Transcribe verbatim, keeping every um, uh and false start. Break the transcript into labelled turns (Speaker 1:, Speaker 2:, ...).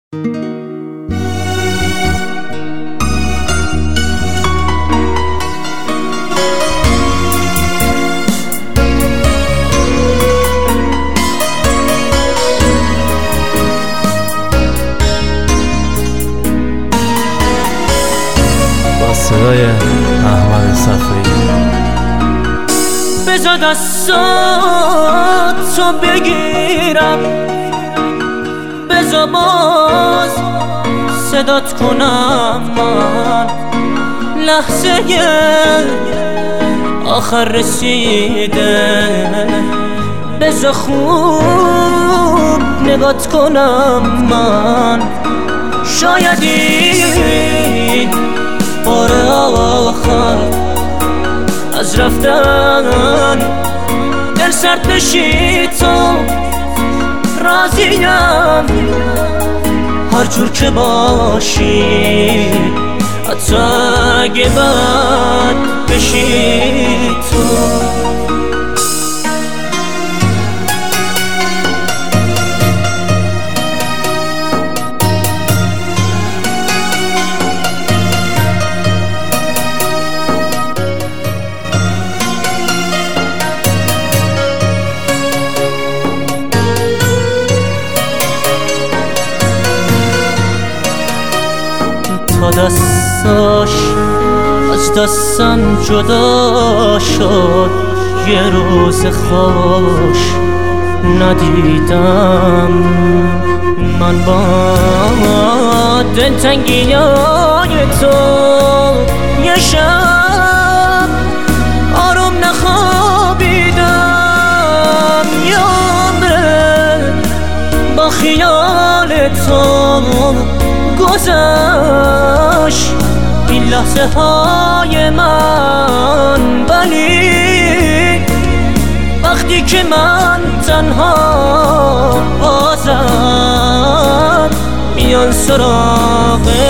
Speaker 1: صدای احمد صفایی.
Speaker 2: بذار دستاتو بگیرم، بذار باز صدات کنم، من لحظه آخر رسیده، بذار خوب نگات کنم، من شاید این بار آخر از رفتن دل سرد بشی، تو راضیم هر جور که باشی، حتی اگه بد بشی تو. تا دستاش از دستم جدا شد، یه روز خوش ندیدم، من با دلتنگیای تو یه شب آروم نخوابیدم، یه عمره با خیال تو گذشت این لحظه های من، ولی وقتی که من تنها بازم میان سراغ